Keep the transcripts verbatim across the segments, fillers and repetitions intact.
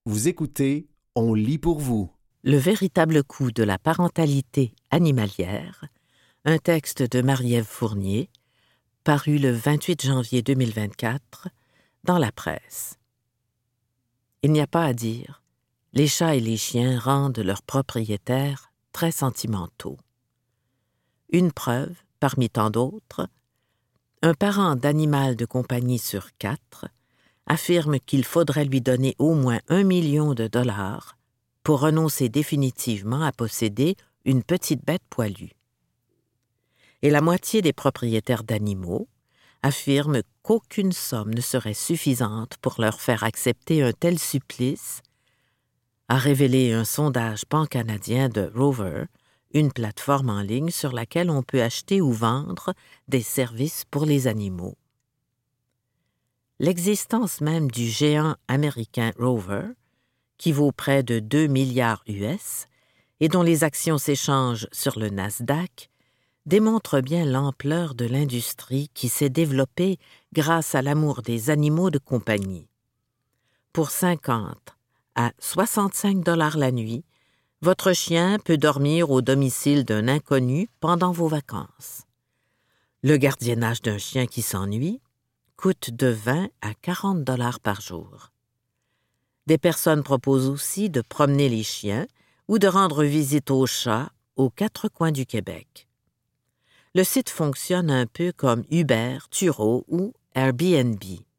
Vous écoutez, on lit pour vous. Le véritable coût de la parentalité animalière, un texte de Marie-Ève Fournier, paru le vingt-huit janvier deux mille vingt-quatre dans la presse. Il n'y a pas à dire, les chats et les chiens rendent leurs propriétaires très sentimentaux. Une preuve, parmi tant d'autres, un parent d'animal de compagnie sur quatre affirme qu'il faudrait lui donner au moins un million de dollars pour renoncer définitivement à posséder une petite bête poilue. Et la moitié des propriétaires d'animaux affirment qu'aucune somme ne serait suffisante pour leur faire accepter un tel supplice, a révélé un sondage pan-canadien de Rover, une plateforme en ligne sur laquelle on peut acheter ou vendre des services pour les animaux. L'existence même du géant américain Rover, qui vaut près de deux milliards U S et dont les actions s'échangent sur le Nasdaq, démontre bien l'ampleur de l'industrie qui s'est développée grâce à l'amour des animaux de compagnie. Pour cinquante à soixante-cinq dollars la nuit, votre chien peut dormir au domicile d'un inconnu pendant vos vacances. Le gardiennage d'un chien qui s'ennuie coûte de vingt à quarante dollars par jour. Des personnes proposent aussi de promener les chiens ou de rendre visite aux chats aux quatre coins du Québec. Le site fonctionne un peu comme Uber, Turo ou Airbnb.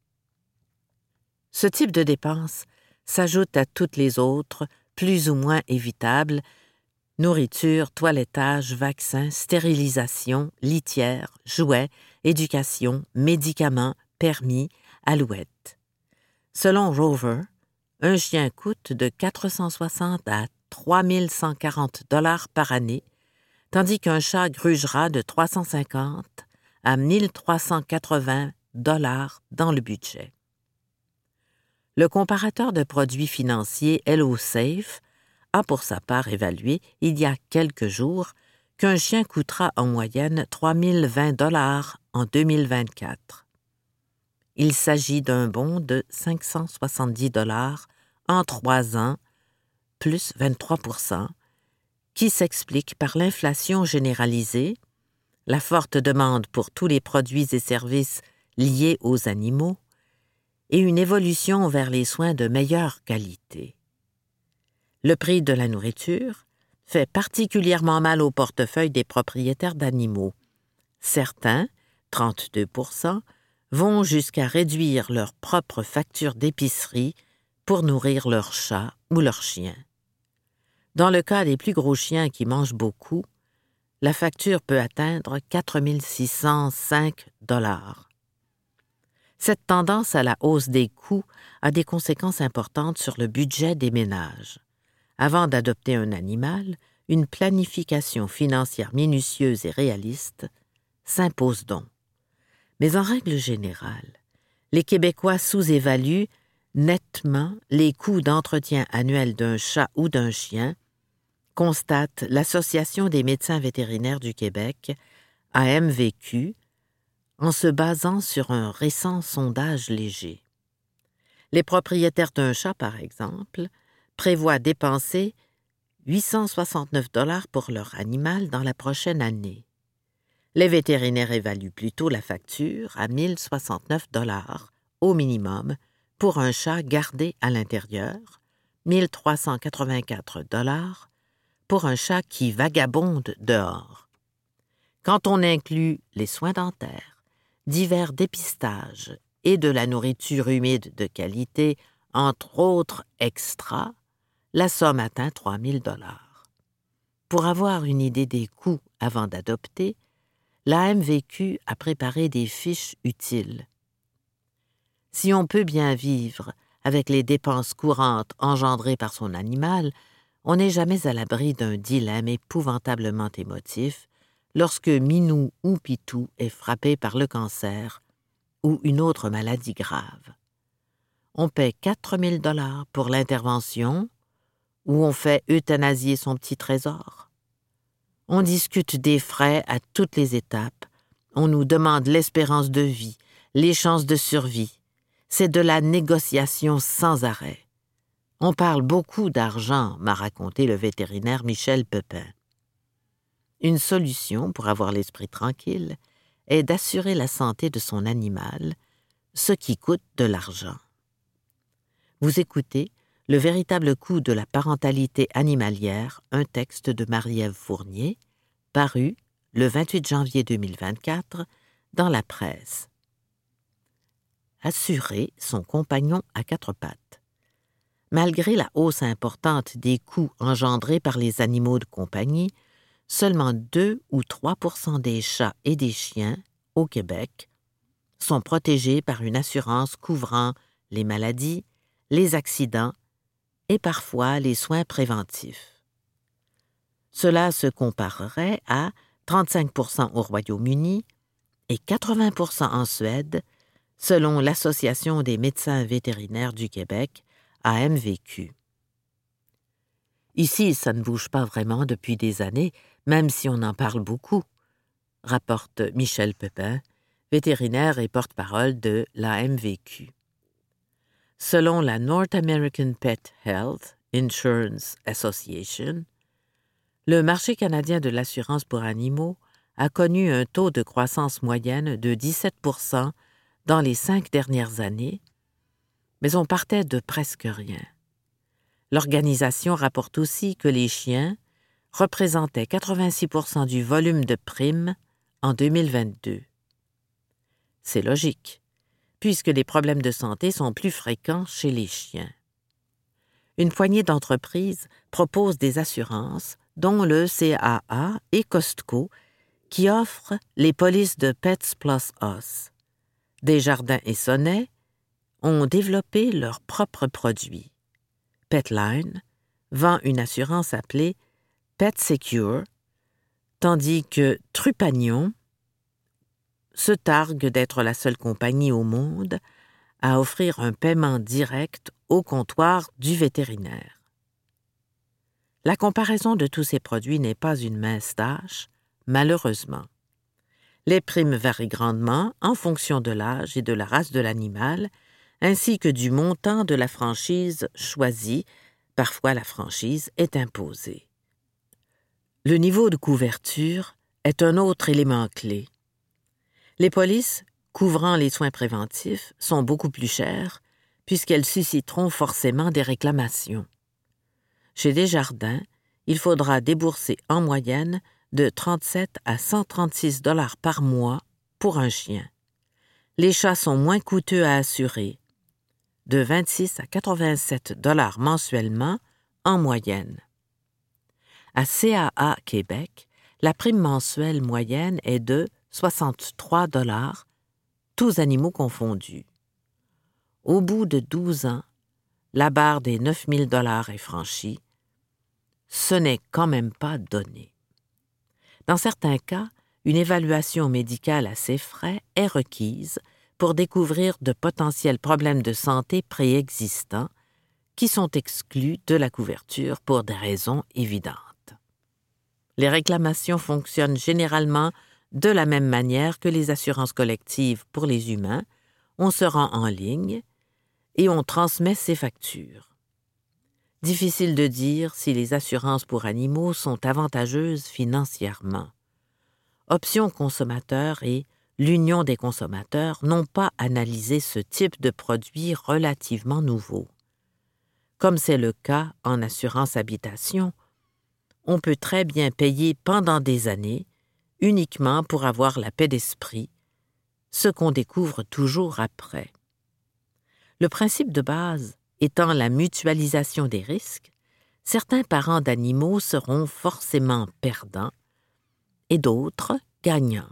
Ce type de dépenses s'ajoute à toutes les autres, plus ou moins évitables: nourriture, toilettage, vaccins, stérilisation, litière, jouets, éducation, médicaments, permis, alouettes. Selon Rover, un chien coûte de quatre cent soixante à trois mille cent quarante dollars par année, tandis qu'un chat grugera de trois cent cinquante à mille trois cent quatre-vingts dollars dans le budget. Le comparateur de produits financiers HelloSafe a pour sa part évalué, il y a quelques jours, qu'un chien coûtera en moyenne trois mille vingt dollars en deux mille vingt-quatre. Il s'agit d'un bond de cinq cent soixante-dix dollars en trois ans, plus vingt-trois pour cent, qui s'explique par l'inflation généralisée, la forte demande pour tous les produits et services liés aux animaux et une évolution vers les soins de meilleure qualité. Le prix de la nourriture fait particulièrement mal au portefeuille des propriétaires d'animaux. Certains, trente-deux pour cent, vont jusqu'à réduire leur propre facture d'épicerie pour nourrir leur chat ou leur chien. Dans le cas des plus gros chiens qui mangent beaucoup, la facture peut atteindre quatre mille six cent cinq dollars. Cette tendance à la hausse des coûts a des conséquences importantes sur le budget des ménages. Avant d'adopter un animal, une planification financière minutieuse et réaliste s'impose donc. Mais en règle générale, les Québécois sous-évaluent nettement les coûts d'entretien annuel d'un chat ou d'un chien, constate l'Association des médecins vétérinaires du Québec, A M V Q, en se basant sur un récent sondage léger. Les propriétaires d'un chat, par exemple, prévoient dépenser huit cent soixante-neuf dollars pour leur animal dans la prochaine année. Les vétérinaires évaluent plutôt la facture à mille soixante-neuf dollars au minimum pour un chat gardé à l'intérieur, mille trois cent quatre-vingt-quatre dollars pour un chat qui vagabonde dehors. Quand on inclut les soins dentaires, divers dépistages et de la nourriture humide de qualité, entre autres extras, la somme atteint trois mille dollars. Pour avoir une idée des coûts avant d'adopter, l'A M V Q a préparé des fiches utiles. Si on peut bien vivre avec les dépenses courantes engendrées par son animal, on n'est jamais à l'abri d'un dilemme épouvantablement émotif lorsque Minou ou Pitou est frappé par le cancer ou une autre maladie grave. On paie quatre mille dollars pour l'intervention ou on fait euthanasier son petit trésor. On discute des frais à toutes les étapes. On nous demande l'espérance de vie, les chances de survie. C'est de la négociation sans arrêt. On parle beaucoup d'argent, m'a raconté le vétérinaire Michel Pepin. Une solution pour avoir l'esprit tranquille est d'assurer la santé de son animal, ce qui coûte de l'argent. Vous écoutez Le véritable coût de la parentalité animalière, un texte de Marie-Ève Fournier, paru le vingt-huit janvier deux mille vingt-quatre dans la presse. Assurer son compagnon à quatre pattes. Malgré la hausse importante des coûts engendrés par les animaux de compagnie, seulement deux ou trois pour cent des chats et des chiens, au Québec, sont protégés par une assurance couvrant les maladies, les accidents et parfois les soins préventifs. Cela se comparerait à trente-cinq pour cent au Royaume-Uni et quatre-vingts pour cent en Suède, selon l'Association des médecins vétérinaires du Québec, A M V Q. Ici, ça ne bouge pas vraiment depuis des années, même si on en parle beaucoup, rapporte Michel Pepin, vétérinaire et porte-parole de l'A M V Q. Selon la North American Pet Health Insurance Association, le marché canadien de l'assurance pour animaux a connu un taux de croissance moyenne de dix-sept pour cent dans les cinq dernières années, mais on partait de presque rien. L'organisation rapporte aussi que les chiens représentaient quatre-vingt-six pour cent du volume de primes en deux mille vingt-deux. C'est logique, puisque les problèmes de santé sont plus fréquents chez les chiens. Une poignée d'entreprises proposent des assurances, dont le C A A et Costco, qui offrent les polices de Pets Plus Us. Desjardins et Sonnet ont développé leurs propres produits. Petline vend une assurance appelée Pet Secure, tandis que Trupanion se targue d'être la seule compagnie au monde à offrir un paiement direct au comptoir du vétérinaire. La comparaison de tous ces produits n'est pas une mince tâche, malheureusement. Les primes varient grandement en fonction de l'âge et de la race de l'animal, ainsi que du montant de la franchise choisie. Parfois, la franchise est imposée. Le niveau de couverture est un autre élément clé. Les polices couvrant les soins préventifs sont beaucoup plus chères puisqu'elles susciteront forcément des réclamations. Chez Desjardins, il faudra débourser en moyenne de trente-sept à cent trente-six dollars par mois pour un chien. Les chats sont moins coûteux à assurer, de vingt-six à quatre-vingt-sept dollars mensuellement en moyenne. À C A A Québec, la prime mensuelle moyenne est de soixante-trois dollars, tous animaux confondus. Au bout de douze ans, la barre des neuf mille dollars est franchie. Ce n'est quand même pas donné. Dans certains cas, une évaluation médicale à ces frais est requise pour découvrir de potentiels problèmes de santé préexistants qui sont exclus de la couverture pour des raisons évidentes. Les réclamations fonctionnent généralement de la même manière que les assurances collectives pour les humains. On se rend en ligne et on transmet ses factures. Difficile de dire si les assurances pour animaux sont avantageuses financièrement. Options consommateurs et l'Union des consommateurs n'ont pas analysé ce type de produit relativement nouveau. Comme c'est le cas en assurance habitation, on peut très bien payer pendant des années uniquement pour avoir la paix d'esprit, ce qu'on découvre toujours après. Le principe de base étant la mutualisation des risques, certains parents d'animaux seront forcément perdants et d'autres gagnants.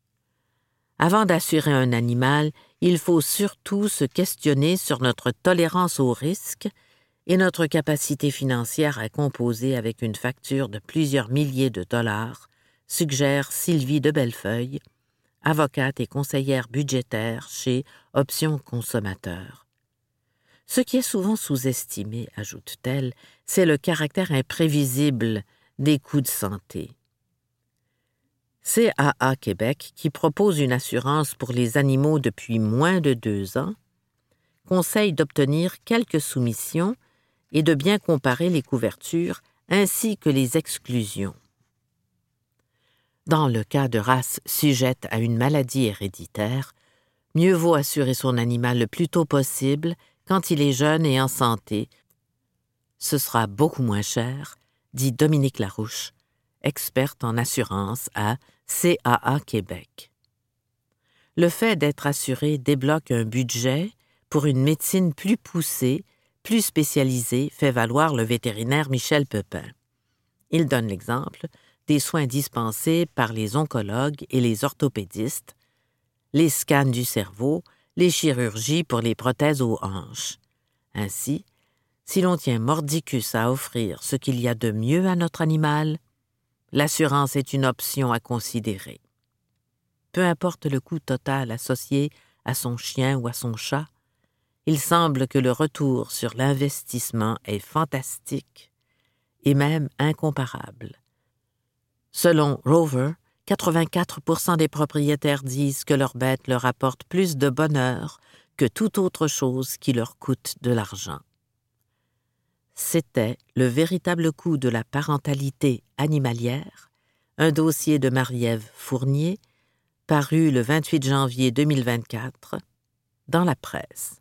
Avant d'assurer un animal, il faut surtout se questionner sur notre tolérance au risque et notre capacité financière à composer avec une facture de plusieurs milliers de dollars, suggère Sylvie de Bellefeuille, avocate et conseillère budgétaire chez Options Consommateurs. Ce qui est souvent sous-estimé, ajoute-t-elle, c'est le caractère imprévisible des coûts de santé. C A A Québec, qui propose une assurance pour les animaux depuis moins de deux ans, conseille d'obtenir quelques soumissions et de bien comparer les couvertures ainsi que les exclusions. Dans le cas de races sujettes à une maladie héréditaire, mieux vaut assurer son animal le plus tôt possible quand il est jeune et en santé. Ce sera beaucoup moins cher, dit Dominique Larouche, experte en assurance à C A A Québec. Le fait d'être assuré débloque un budget pour une médecine plus poussée, plus spécialisée, fait valoir le vétérinaire Michel Pepin. Il donne l'exemple des soins dispensés par les oncologues et les orthopédistes, les scans du cerveau, les chirurgies pour les prothèses aux hanches. Ainsi, si l'on tient mordicus à offrir ce qu'il y a de mieux à notre animal, l'assurance est une option à considérer. Peu importe le coût total associé à son chien ou à son chat, il semble que le retour sur l'investissement est fantastique et même incomparable. Selon Rover, quatre-vingt-quatre pour cent des propriétaires disent que leur bête leur apporte plus de bonheur que toute autre chose qui leur coûte de l'argent. C'était Le véritable coût de la parentalité animalière, un dossier de Marie-Ève Fournier, paru le vingt-huit janvier deux mille vingt-quatre, dans la presse.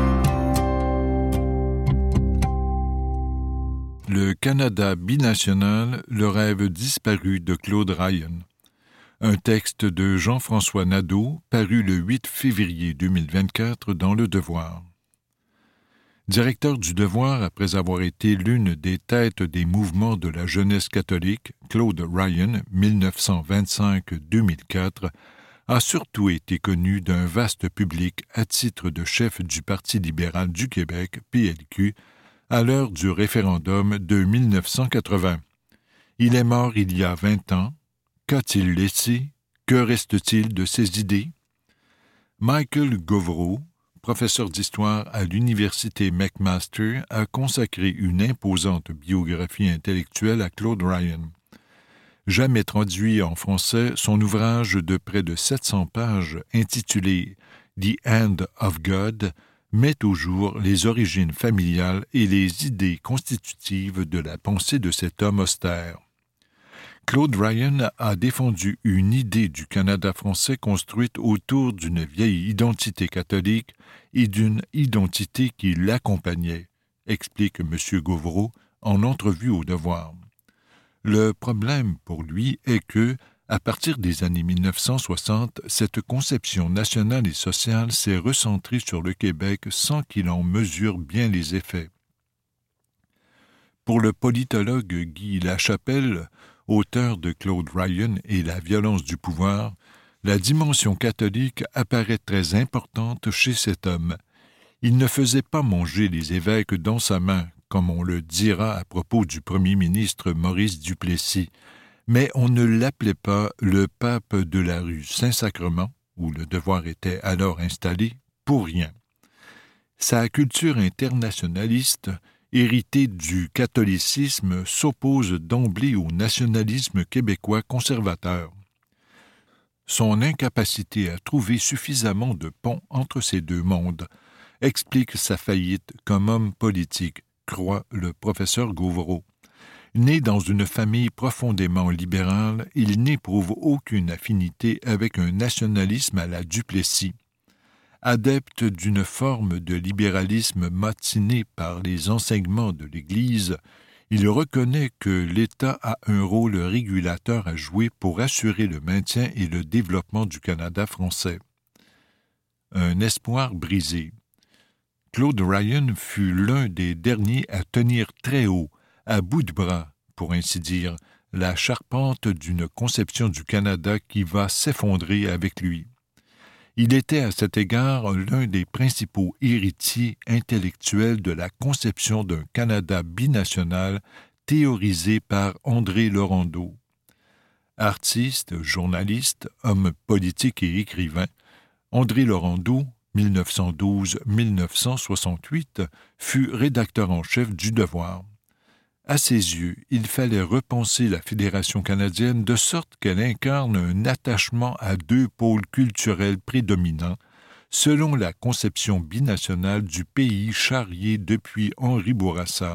Le Canada binational, le rêve disparu de Claude Ryan. Un texte de Jean-François Nadeau, paru le huit février deux mille vingt-quatre dans Le Devoir. Directeur du Devoir après avoir été l'une des têtes des mouvements de la jeunesse catholique, Claude Ryan, mille neuf cent vingt-cinq à deux mille quatre, a surtout été connu d'un vaste public à titre de chef du Parti libéral du Québec, P L Q, à l'heure du référendum de mille neuf cent quatre-vingts. Il est mort il y a vingt ans. Qu'a-t-il laissé? Que reste-t-il de ses idées? Michael Govreau, professeur d'histoire à l'université McMaster, a consacré une imposante biographie intellectuelle à Claude Ryan. Jamais traduit en français, son ouvrage de près de sept cents pages, intitulé « The Hand of God », met au jour les origines familiales et les idées constitutives de la pensée de cet homme austère. Claude Ryan a défendu une idée du Canada français construite autour d'une vieille identité catholique et d'une identité qui l'accompagnait, explique M. Govreau en entrevue au Devoir. Le problème pour lui est que, à partir des années mille neuf cent soixante, cette conception nationale et sociale s'est recentrée sur le Québec sans qu'il en mesure bien les effets. Pour le politologue Guy Lachapelle, auteur de Claude Ryan et la violence du pouvoir, la dimension catholique apparaît très importante chez cet homme. Il ne faisait pas manger les évêques dans sa main, comme on le dira à propos du premier ministre Maurice Duplessis, mais on ne l'appelait pas le pape de la rue Saint-Sacrement, où le Devoir était alors installé, pour rien. Sa culture internationaliste, héritée du catholicisme, s'oppose d'emblée au nationalisme québécois conservateur. Son incapacité à trouver suffisamment de ponts entre ces deux mondes explique sa faillite comme homme politique, croit le professeur Govreau. Né dans une famille profondément libérale, il n'éprouve aucune affinité avec un nationalisme à la Duplessis. Adepte d'une forme de libéralisme matiné par les enseignements de l'Église, il reconnaît que l'État a un rôle régulateur à jouer pour assurer le maintien et le développement du Canada français. Un espoir brisé. Claude Ryan fut l'un des derniers à tenir très haut, à bout de bras, pour ainsi dire, la charpente d'une conception du Canada qui va s'effondrer avec lui. Il était à cet égard l'un des principaux héritiers intellectuels de la conception d'un Canada binational théorisée par André Laurendeau. Artiste, journaliste, homme politique et écrivain, André Laurendeau, mille neuf cent douze à mille neuf cent soixante-huit, fut rédacteur en chef du Devoir. À ses yeux, il fallait repenser la Fédération canadienne de sorte qu'elle incarne un attachement à deux pôles culturels prédominants, selon la conception binationale du pays charrié depuis Henri Bourassa.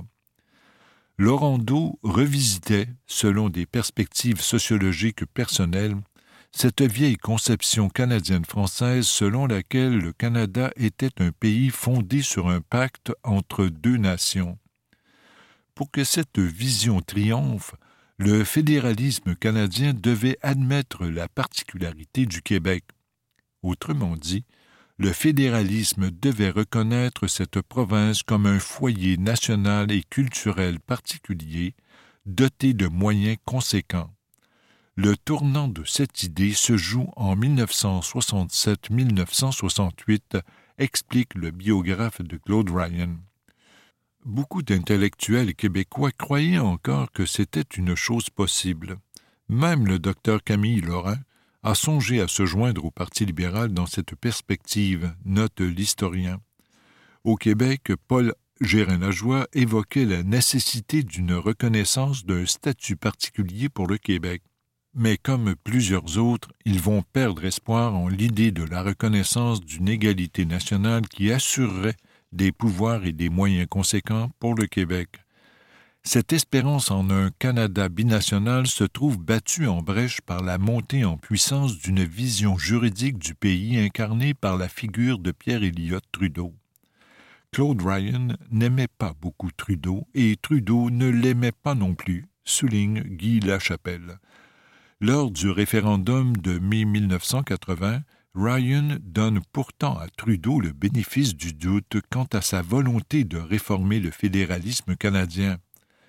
Laurendeau revisitait, selon des perspectives sociologiques personnelles, cette vieille conception canadienne-française selon laquelle le Canada était un pays fondé sur un pacte entre deux nations. Pour que cette vision triomphe, le fédéralisme canadien devait admettre la particularité du Québec. Autrement dit, le fédéralisme devait reconnaître cette province comme un foyer national et culturel particulier, doté de moyens conséquents. Le tournant de cette idée se joue en dix-neuf cent soixante-sept à dix-neuf cent soixante-huit, explique le biographe de Claude Ryan. Beaucoup d'intellectuels québécois croyaient encore que c'était une chose possible. Même le docteur Camille Lorrain a songé à se joindre au Parti libéral dans cette perspective, note l'historien. Au Québec, Paul Gérin-Lajoie évoquait la nécessité d'une reconnaissance d'un statut particulier pour le Québec. Mais comme plusieurs autres, ils vont perdre espoir en l'idée de la reconnaissance d'une égalité nationale qui assurerait des pouvoirs et des moyens conséquents pour le Québec. Cette espérance en un Canada binational se trouve battue en brèche par la montée en puissance d'une vision juridique du pays incarnée par la figure de Pierre Elliott Trudeau. Claude Ryan n'aimait pas beaucoup Trudeau et Trudeau ne l'aimait pas non plus, souligne Guy Lachapelle. Lors du référendum de mai dix-neuf cent quatre-vingts, Ryan donne pourtant à Trudeau le bénéfice du doute quant à sa volonté de réformer le fédéralisme canadien.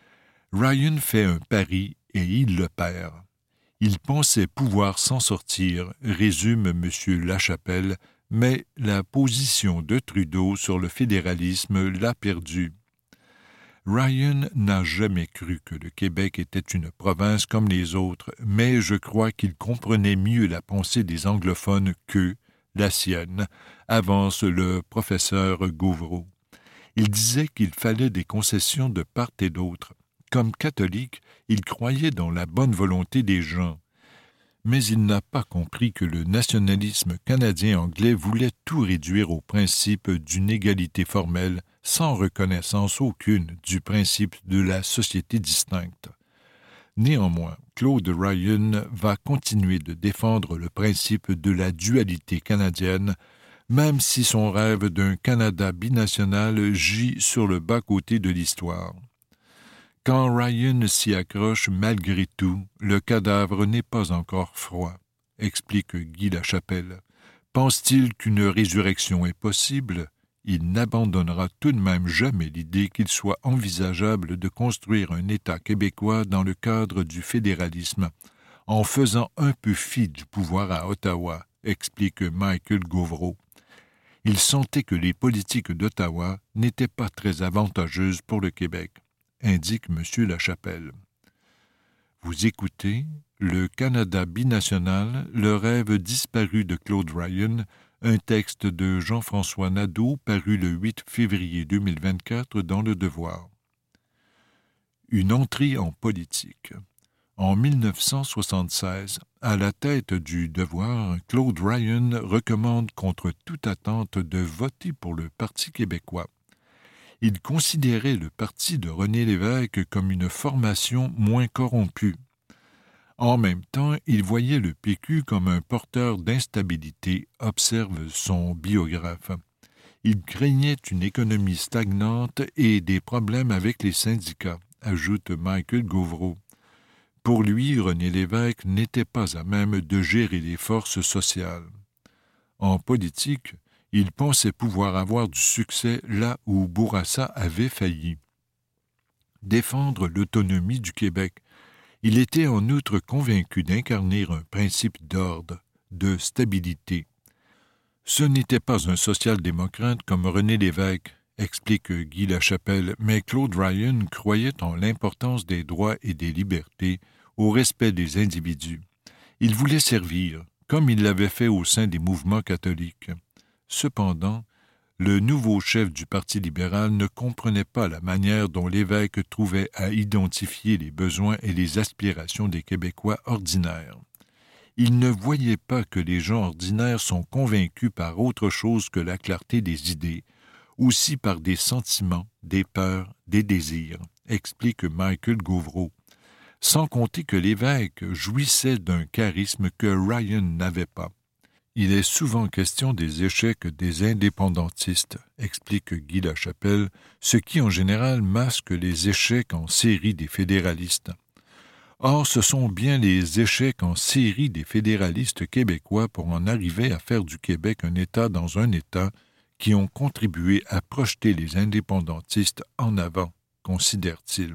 Ryan fait un pari et il le perd. Il pensait pouvoir s'en sortir, résume M. Lachapelle, mais la position de Trudeau sur le fédéralisme l'a perdu. Ryan n'a jamais cru que le Québec était une province comme les autres, mais je crois qu'il comprenait mieux la pensée des anglophones que la sienne, avance le professeur Gauvreau. Il disait qu'il fallait des concessions de part et d'autre. Comme catholique, il croyait dans la bonne volonté des gens. Mais il n'a pas compris que le nationalisme canadien-anglais voulait tout réduire au principe d'une égalité formelle, sans reconnaissance aucune du principe de la société distincte. Néanmoins, Claude Ryan va continuer de défendre le principe de la dualité canadienne, même si son rêve d'un Canada binational gît sur le bas-côté de l'histoire. Quand Ryan s'y accroche malgré tout, le cadavre n'est pas encore froid, explique Guy Lachapelle. Pense-t-il qu'une résurrection est possible? Il n'abandonnera tout de même jamais l'idée qu'il soit envisageable de construire un État québécois dans le cadre du fédéralisme, en faisant un peu fi du pouvoir à Ottawa, explique Michael Gauvreau. Il sentait que les politiques d'Ottawa n'étaient pas très avantageuses pour le Québec, indique M. Lachapelle. Vous écoutez Le Canada binational, le rêve disparu de Claude Ryan, un texte de Jean-François Nadeau paru le huit février deux mille vingt-quatre dans Le Devoir. Une entrée en politique. En dix-neuf cent soixante-seize, à la tête du Devoir, Claude Ryan recommande contre toute attente de voter pour le Parti québécois. Il considérait le parti de René Lévesque comme une formation moins corrompue. En même temps, il voyait le P Q comme un porteur d'instabilité, observe son biographe. Il craignait une économie stagnante et des problèmes avec les syndicats, ajoute Michael Gauvreau. Pour lui, René Lévesque n'était pas à même de gérer les forces sociales. En politique, il pensait pouvoir avoir du succès là où Bourassa avait failli. Défendre l'autonomie du Québec. Il était en outre convaincu d'incarner un principe d'ordre, de stabilité. Ce n'était pas un social-démocrate comme René Lévesque, explique Guy Lachapelle, mais Claude Ryan croyait en l'importance des droits et des libertés, au respect des individus. Il voulait servir, comme il l'avait fait au sein des mouvements catholiques. Cependant, le nouveau chef du Parti libéral ne comprenait pas la manière dont l'évêque trouvait à identifier les besoins et les aspirations des Québécois ordinaires. Il ne voyait pas que les gens ordinaires sont convaincus par autre chose que la clarté des idées, aussi par des sentiments, des peurs, des désirs, explique Michael Govreau, sans compter que l'évêque jouissait d'un charisme que Ryan n'avait pas. Il est souvent question des échecs des indépendantistes, explique Guy Lachapelle, ce qui en général masque les échecs en série des fédéralistes. Or, ce sont bien les échecs en série des fédéralistes québécois pour en arriver à faire du Québec un État dans un État qui ont contribué à projeter les indépendantistes en avant, considère-t-il.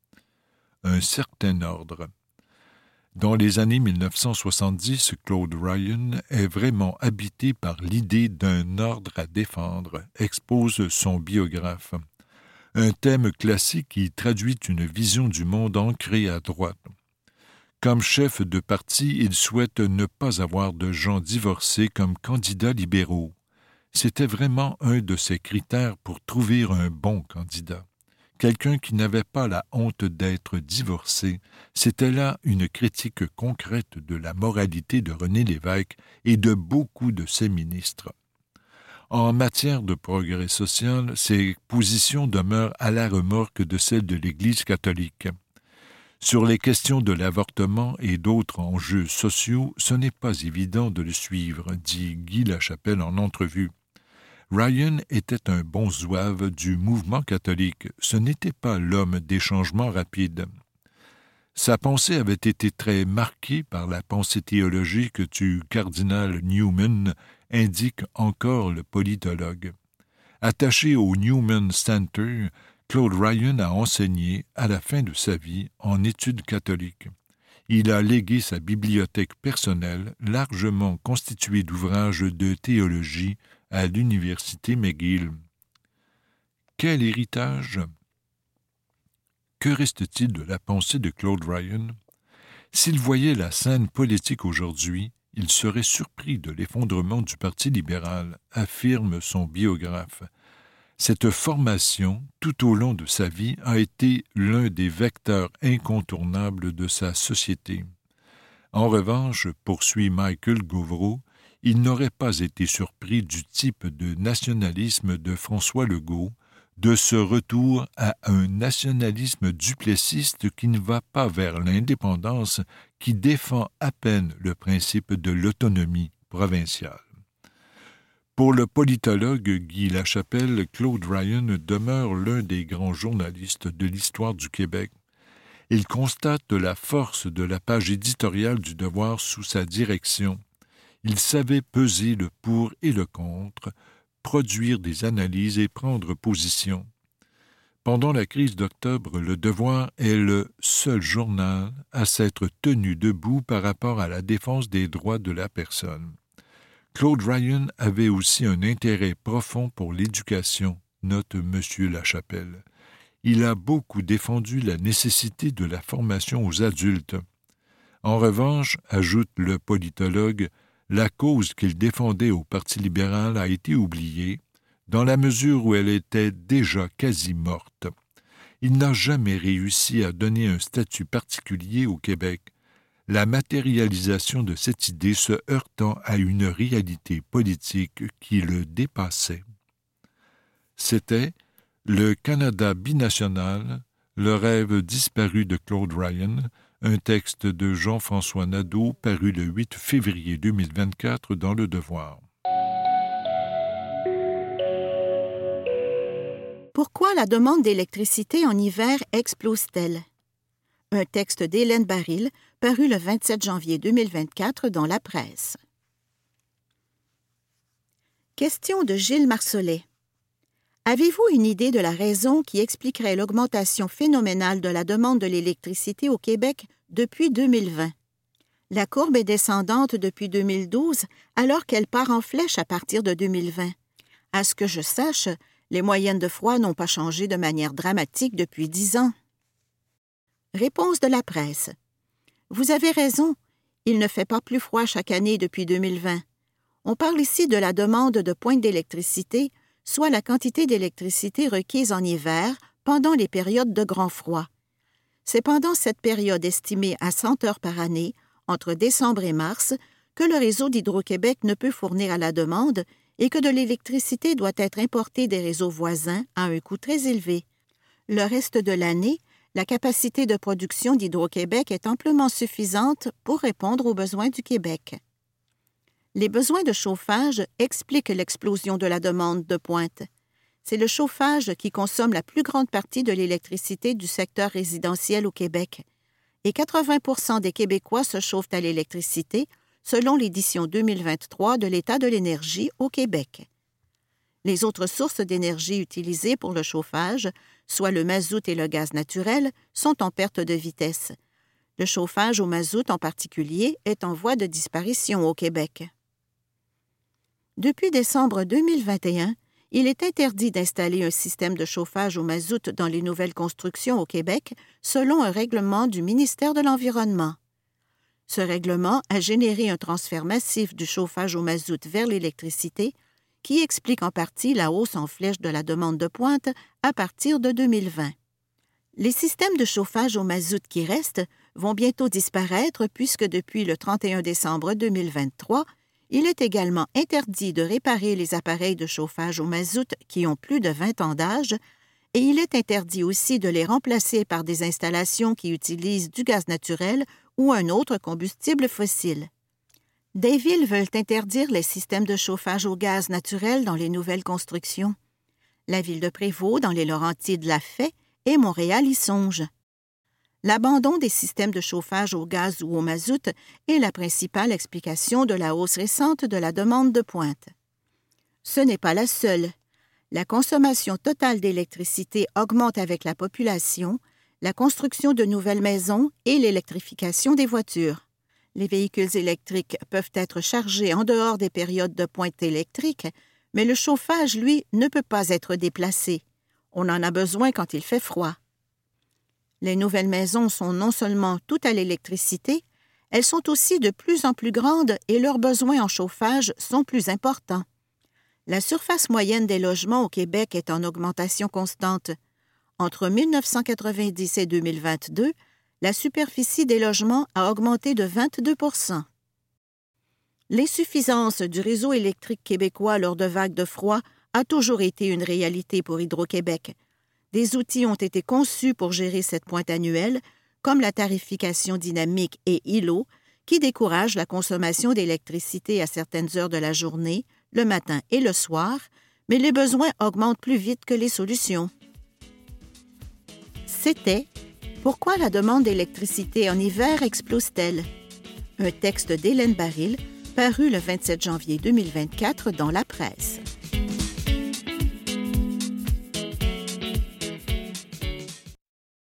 Un certain ordre. Dans les années mille neuf cent soixante-dix, Claude Ryan est vraiment habité par l'idée d'un ordre à défendre, expose son biographe. Un thème classique qui traduit une vision du monde ancrée à droite. Comme chef de parti, il souhaite ne pas avoir de gens divorcés comme candidats libéraux. C'était vraiment un de ses critères pour trouver un bon candidat. Quelqu'un qui n'avait pas la honte d'être divorcé, c'était là une critique concrète de la moralité de René Lévesque et de beaucoup de ses ministres. En matière de progrès social, ses positions demeurent à la remorque de celles de l'Église catholique. Sur les questions de l'avortement et d'autres enjeux sociaux, ce n'est pas évident de le suivre, dit Guy Lachapelle en entrevue. Ryan était un bon zouave du mouvement catholique, ce n'était pas l'homme des changements rapides. Sa pensée avait été très marquée par la pensée théologique du cardinal Newman, indique encore le politologue. Attaché au Newman Center, Claude Ryan a enseigné, à la fin de sa vie, en études catholiques. Il a légué sa bibliothèque personnelle, largement constituée d'ouvrages de théologie, à l'université McGill. Quel héritage? Que reste-t-il de la pensée de Claude Ryan? S'il voyait la scène politique aujourd'hui, il serait surpris de l'effondrement du Parti libéral, affirme son biographe. Cette formation, tout au long de sa vie, a été l'un des vecteurs incontournables de sa société. En revanche, poursuit Michael Govreau, il n'aurait pas été surpris du type de nationalisme de François Legault, de ce retour à un nationalisme duplessiste qui ne va pas vers l'indépendance, qui défend à peine le principe de l'autonomie provinciale. Pour le politologue Guy Lachapelle, Claude Ryan demeure l'un des grands journalistes de l'histoire du Québec. Il constate la force de la page éditoriale du Devoir sous sa direction. Il savait peser le pour et le contre, produire des analyses et prendre position. Pendant la crise d'octobre, le Devoir est le seul journal à s'être tenu debout par rapport à la défense des droits de la personne. Claude Ryan avait aussi un intérêt profond pour l'éducation, note M. Lachapelle. Il a beaucoup défendu la nécessité de la formation aux adultes. En revanche, ajoute le politologue, la cause qu'il défendait au Parti libéral a été oubliée, dans la mesure où elle était déjà quasi morte. Il n'a jamais réussi à donner un statut particulier au Québec, la matérialisation de cette idée se heurtant à une réalité politique qui le dépassait. C'était le Canada binational, le rêve disparu de Claude Ryan, un texte de Jean-François Nadeau paru le huit février deux mille vingt-quatre dans Le Devoir. Pourquoi la demande d'électricité en hiver explose-t-elle? Un texte d'Hélène Baril, paru le vingt-sept janvier deux mille vingt-quatre dans La Presse. Question de Gilles Marcelet. Avez-vous une idée de la raison qui expliquerait l'augmentation phénoménale de la demande de l'électricité au Québec depuis deux mille vingt? La courbe est descendante depuis deux mille douze, alors qu'elle part en flèche à partir de deux mille vingt. À ce que je sache, les moyennes de froid n'ont pas changé de manière dramatique depuis dix ans. Réponse de La Presse. Vous avez raison, il ne fait pas plus froid chaque année depuis deux mille vingt. On parle ici de la demande de pointe d'électricité, soit la quantité d'électricité requise en hiver pendant les périodes de grand froid. C'est pendant cette période estimée à cent heures par année, entre décembre et mars, que le réseau d'Hydro-Québec ne peut fournir à la demande et que de l'électricité doit être importée des réseaux voisins à un coût très élevé. Le reste de l'année, la capacité de production d'Hydro-Québec est amplement suffisante pour répondre aux besoins du Québec. Les besoins de chauffage expliquent l'explosion de la demande de pointe. C'est le chauffage qui consomme la plus grande partie de l'électricité du secteur résidentiel au Québec. Et quatre-vingts pour cent des Québécois se chauffent à l'électricité, selon l'édition deux mille vingt-trois de l'État de l'énergie au Québec. Les autres sources d'énergie utilisées pour le chauffage, soit le mazout et le gaz naturel, sont en perte de vitesse. Le chauffage au mazout en particulier est en voie de disparition au Québec. Depuis décembre deux mille vingt et un, il est interdit d'installer un système de chauffage au mazout dans les nouvelles constructions au Québec, selon un règlement du ministère de l'Environnement. Ce règlement a généré un transfert massif du chauffage au mazout vers l'électricité, qui explique en partie la hausse en flèche de la demande de pointe à partir de deux mille vingt. Les systèmes de chauffage au mazout qui restent vont bientôt disparaître puisque depuis le trente et un décembre deux mille vingt-trois, il est également interdit de réparer les appareils de chauffage au mazout qui ont plus de vingt ans d'âge et il est interdit aussi de les remplacer par des installations qui utilisent du gaz naturel ou un autre combustible fossile. Des villes veulent interdire les systèmes de chauffage au gaz naturel dans les nouvelles constructions. La ville de Prévost, dans les Laurentides, l'a fait et Montréal y songe. L'abandon des systèmes de chauffage au gaz ou au mazout est la principale explication de la hausse récente de la demande de pointe. Ce n'est pas la seule. La consommation totale d'électricité augmente avec la population, la construction de nouvelles maisons et l'électrification des voitures. Les véhicules électriques peuvent être chargés en dehors des périodes de pointe électrique, mais le chauffage, lui, ne peut pas être déplacé. On en a besoin quand il fait froid. Les nouvelles maisons sont non seulement toutes à l'électricité, elles sont aussi de plus en plus grandes et leurs besoins en chauffage sont plus importants. La surface moyenne des logements au Québec est en augmentation constante. Entre mille neuf cent quatre-vingt-dix et deux mille vingt-deux, la superficie des logements a augmenté de vingt-deux pour cent. L'insuffisance du réseau électrique québécois lors de vagues de froid a toujours été une réalité pour Hydro-Québec. Des outils ont été conçus pour gérer cette pointe annuelle, comme la tarification dynamique et I L O, qui décourage la consommation d'électricité à certaines heures de la journée, le matin et le soir, mais les besoins augmentent plus vite que les solutions. C'était « Pourquoi la demande d'électricité en hiver explose-t-elle ?» Un texte d'Hélène Baril, paru le vingt-sept janvier deux mille vingt-quatre dans La Presse.